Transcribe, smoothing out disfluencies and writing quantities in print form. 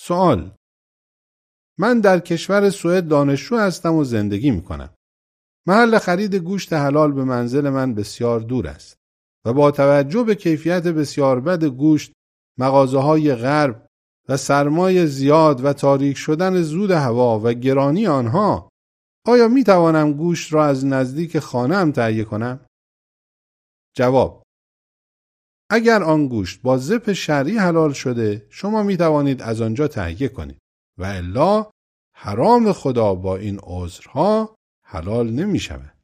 سوال: من در کشور سوئد دانشجو هستم و زندگی میکنم. محل خرید گوشت حلال به منزل من بسیار دور است و با توجه به کیفیت بسیار بد گوشت، مغازه‌های غرب و سرمای زیاد و تاریک شدن زود هوا و گرانی آنها، آیا می توانم گوشت را از نزدیک خانه‌ام تهیه کنم؟ جواب: اگر آن گوشت با ذبح شرعی حلال شده، شما می توانید از آنجا تهیه کنید و الا حرام خدا با این عذرها حلال نمی شود.